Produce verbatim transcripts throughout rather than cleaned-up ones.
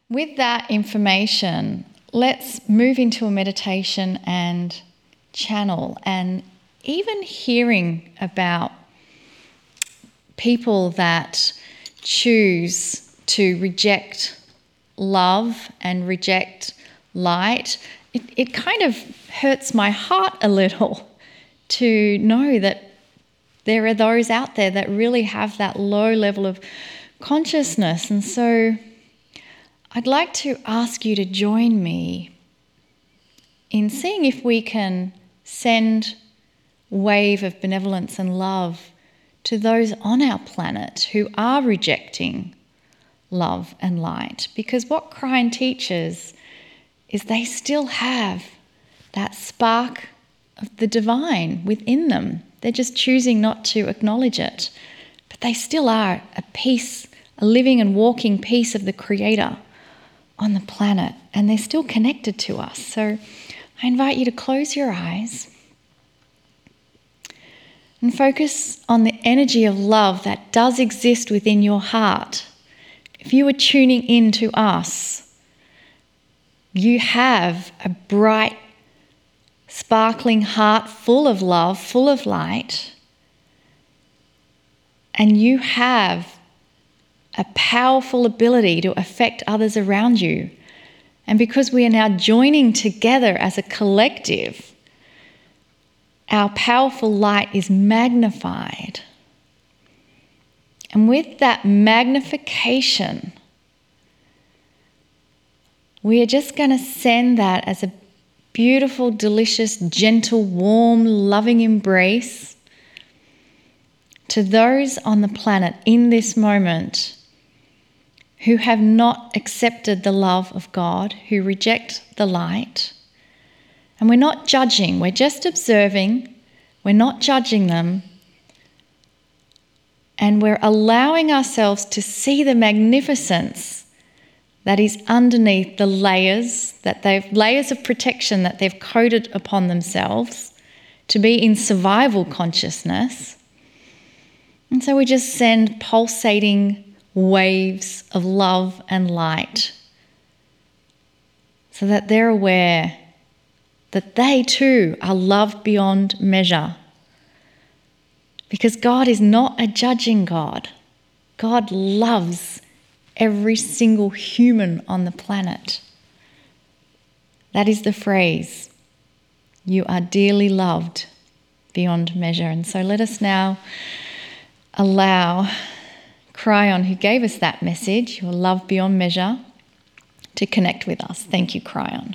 with that information, let's move into a meditation and channel, and even hearing about people that choose to reject love and reject light. It, it kind of hurts my heart a little to know that there are those out there that really have that low level of consciousness. And so I'd like to ask you to join me in seeing if we can send a wave of benevolence and love to those on our planet who are rejecting love and light. Because what Kryon teaches is they still have that spark of the divine within them. They're just choosing not to acknowledge it. But they still are a piece, a living and walking piece of the Creator on the planet. And they're still connected to us. So I invite you to close your eyes and focus on the energy of love that does exist within your heart. If you are tuning in to us, you have a bright, sparkling heart full of love, full of light, and you have a powerful ability to affect others around you. And because we are now joining together as a collective, our powerful light is magnified. And with that magnification, we are just going to send that as a beautiful, delicious, gentle, warm, loving embrace to those on the planet in this moment who have not accepted the love of God, who reject the light. And we're not judging, we're just observing, we're not judging them, and we're allowing ourselves to see the magnificence that is underneath the layers that they've layers of protection that they've coded upon themselves to be in survival consciousness. And so we just send pulsating waves of love and light so that they're aware that they too are loved beyond measure. Because God is not a judging God. God loves every single human on the planet. That is the phrase, you are dearly loved beyond measure. And so let us now allow Kryon, who gave us that message, you are loved beyond measure, to connect with us. Thank you, Kryon.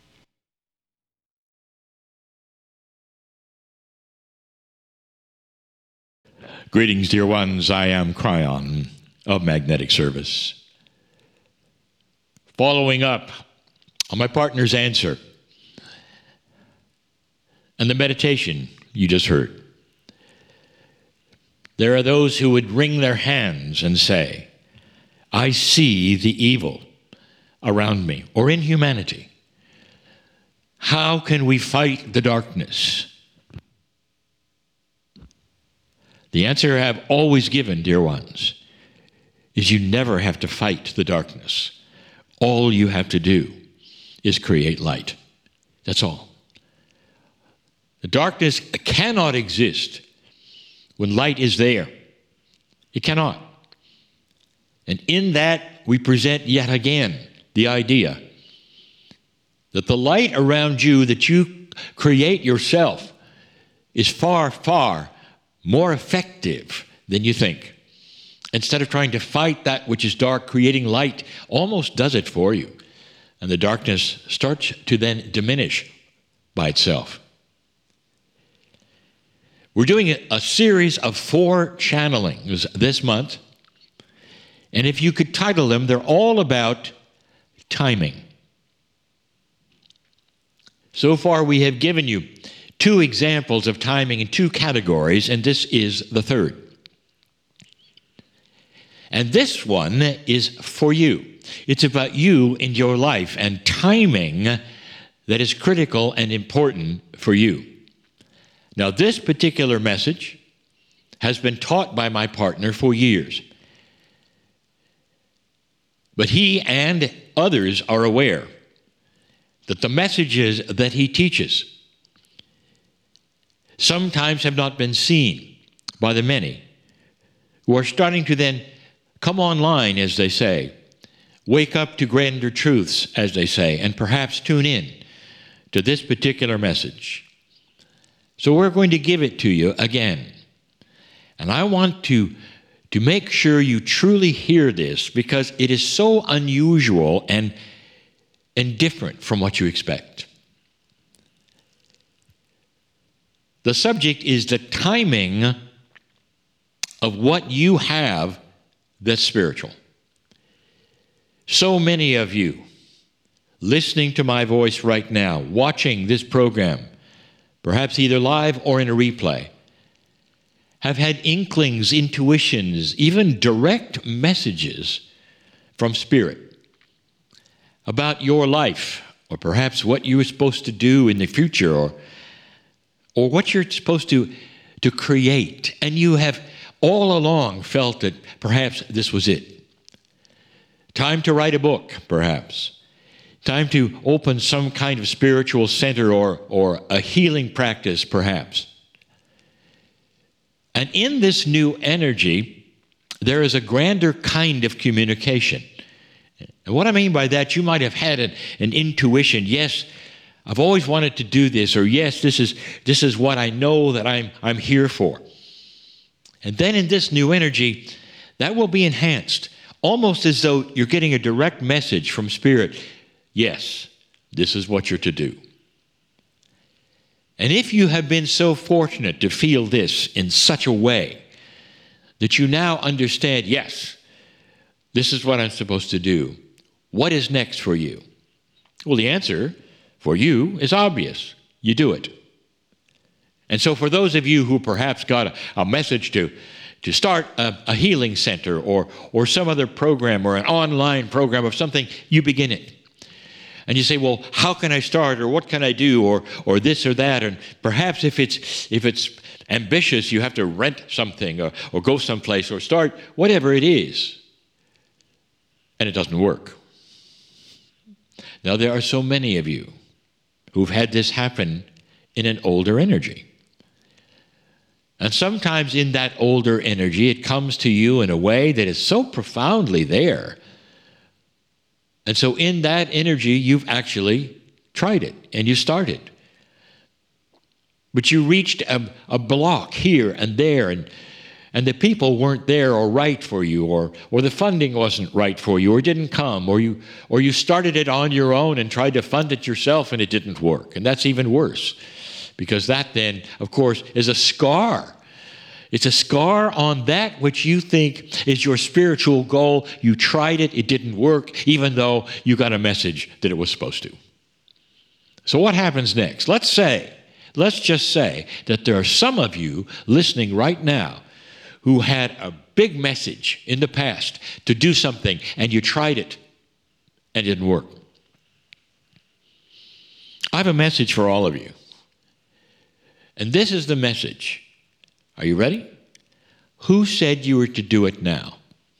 Greetings, dear ones. I am Kryon of Magnetic Service. Following up on my partner's answer and the meditation you just heard, there are those who would wring their hands and say, I see the evil around me or in humanity. How can we fight the darkness? The answer I have always given, dear ones, is you never have to fight the darkness. All you have to do is create light. That's all. The darkness cannot exist when light is there. It cannot. And in that, we present yet again the idea that the light around you that you create yourself is far, far more effective than you think. Instead of trying to fight that which is dark, creating light almost does it for you. And the darkness starts to then diminish by itself. We're doing a series of four channelings this month. And if you could title them, they're all about timing. So far, we have given you two examples of timing in two categories, and this is the third. And this one is for you. It's about you and your life and timing that is critical and important for you. Now, this particular message has been taught by my partner for years. But he and others are aware that the messages that he teaches sometimes have not been seen by the many who are starting to then come online, as they say, wake up to grander truths, as they say, and perhaps tune in to this particular message. So we're going to give it to you again. And I want to, to make sure you truly hear this, because it is so unusual and, and different from what you expect. The subject is the timing of what you have that's spiritual. So many of you listening to my voice right now, watching this program, perhaps either live or in a replay, have had inklings, intuitions, even direct messages from Spirit about your life, or perhaps what you were supposed to do in the future, or or what you're supposed to, to create. And you have all along felt that perhaps this was it. Time to write a book, perhaps. Time to open some kind of spiritual center or, or a healing practice, perhaps. And in this new energy, there is a grander kind of communication. And what I mean by that, you might have had an, an intuition. Yes, I've always wanted to do this, or yes, this is this is what I know that I'm I'm here for. And then in this new energy, that will be enhanced, almost as though you're getting a direct message from Spirit. Yes, this is what you're to do. And if you have been so fortunate to feel this in such a way that you now understand, yes, this is what I'm supposed to do, what is next for you? Well, the answer for you is obvious. You do it. And so for those of you who perhaps got a, a message to, to start a, a healing center or, or some other program or an online program of something, you begin it. And you say, well, how can I start, or what can I do, or or this or that? And perhaps if it's if it's ambitious, you have to rent something or, or go someplace or start whatever it is. And it doesn't work. Now, there are so many of you who've had this happen in an older energy. And sometimes in that older energy, it comes to you in a way that is so profoundly there. And so in that energy, you've actually tried it and you started. But you reached a, a block here and there, and and the people weren't there or right for you, or or the funding wasn't right for you, or didn't come, or you or you started it on your own and tried to fund it yourself and it didn't work. And that's even worse, because that then, of course, is a scar. It's a scar on that which you think is your spiritual goal. You tried it, it didn't work, even though you got a message that it was supposed to. So what happens next? Let's say, let's just say that there are some of you listening right now who had a big message in the past to do something, and you tried it and it didn't work. I have a message for all of you. And this is the message. Are you ready? Who said you were to do it now?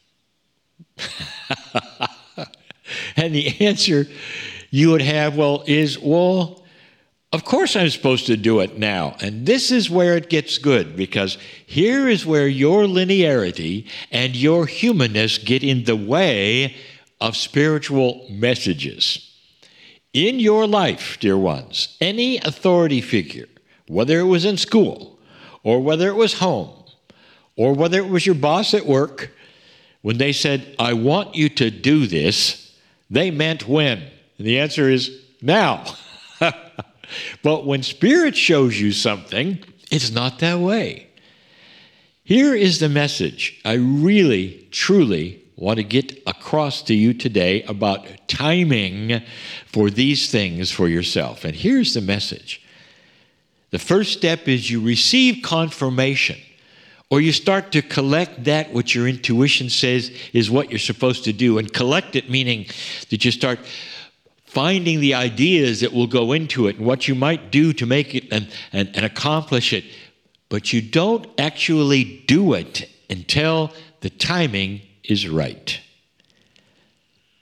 And the answer you would have, well, is, well, of course I'm supposed to do it now. And this is where it gets good, because here is where your linearity and your humanness get in the way of spiritual messages. In your life, dear ones, any authority figure, whether it was in school, or whether it was home, or whether it was your boss at work, when they said, I want you to do this, they meant when? And the answer is now. But when Spirit shows you something, it's not that way. Here is the message I really, truly want to get across to you today about timing for these things for yourself. And here's the message. The first step is you receive confirmation, or you start to collect that which your intuition says is what you're supposed to do. And collect it meaning that you start finding the ideas that will go into it and what you might do to make it and, and, and accomplish it. But you don't actually do it until the timing is right.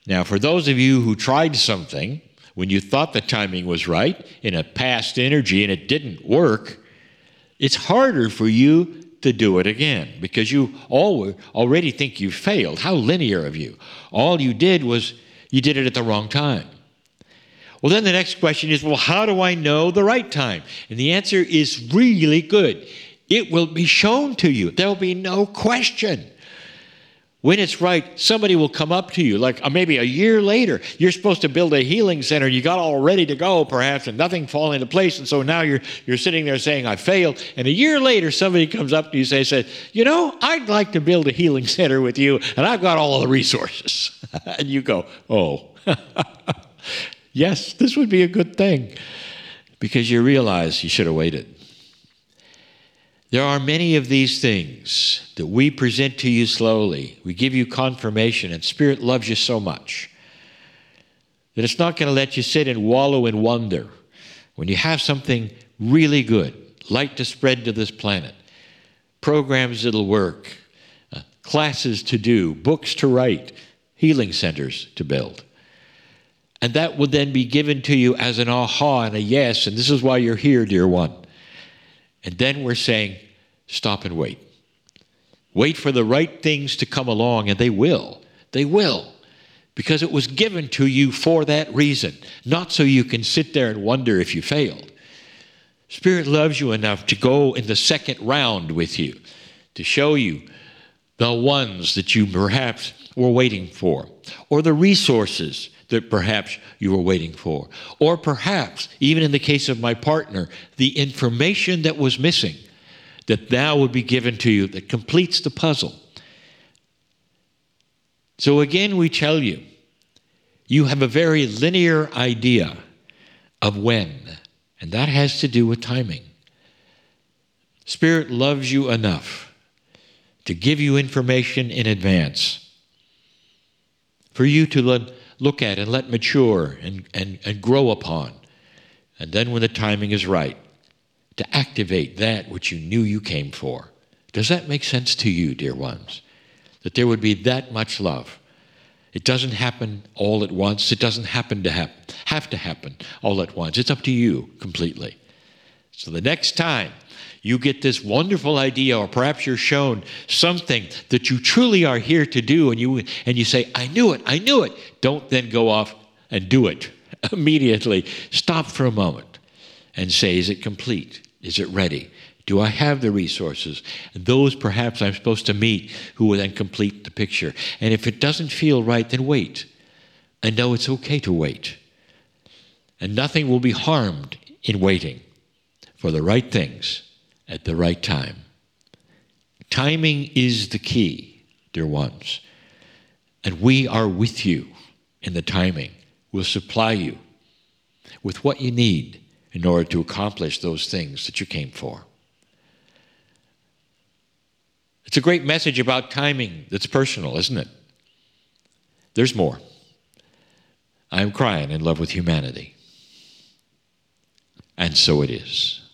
Now, for those of you who tried something when you thought the timing was right in a past energy and it didn't work, it's harder for you to do it again because you already think you failed. How linear of you. All you did was you did it at the wrong time. Well, then the next question is, well, how do I know the right time? And the answer is really good. It will be shown to you. There will be no question. When it's right, somebody will come up to you, like uh, maybe a year later. You're supposed to build a healing center. You got all ready to go, perhaps, and nothing fall into place. And so now you're you're sitting there saying, I failed. And a year later, somebody comes up to you and say, says, you know, I'd like to build a healing center with you, and I've got all the resources. And you go, oh, yes, this would be a good thing, because you realize you should have waited. There are many of these things that we present to you slowly. We give you confirmation, and Spirit loves you so much that it's not going to let you sit and wallow in wonder. When you have something really good, light to spread to this planet, programs that'll work, uh, classes to do, books to write, healing centers to build. And that will then be given to you as an aha and a yes, and this is why you're here, dear one. And then we're saying, stop and wait. Wait for the right things to come along, and they will. They will. Because it was given to you for that reason, not so you can sit there and wonder if you failed. Spirit loves you enough to go in the second round with you, to show you the ones that you perhaps were waiting for, or the resources that perhaps you were waiting for, or perhaps, even in the case of my partner, the information that was missing that now would be given to you that completes the puzzle. So again, we tell you, you have a very linear idea of when, and that has to do with timing. Spirit loves you enough to give you information in advance for you to let look at and let mature and, and, and grow upon. And then when the timing is right, to activate that which you knew you came for. Does that make sense to you, dear ones? That there would be that much love. It doesn't happen all at once. It doesn't happen to happen, have to happen all at once. It's up to you completely. So the next time you get this wonderful idea, or perhaps you're shown something that you truly are here to do, and you and you say, I knew it, I knew it. Don't then go off and do it immediately. Stop for a moment and say, is it complete? Is it ready? Do I have the resources? And those perhaps I'm supposed to meet who will then complete the picture. And if it doesn't feel right, then wait. And know it's okay to wait. And nothing will be harmed in waiting for the right things at the right time. Timing is the key, dear ones. And we are with you in the timing. We'll supply you with what you need in order to accomplish those things that you came for. It's a great message about timing that's personal, isn't it? There's more. I am crying in love with humanity. And so it is.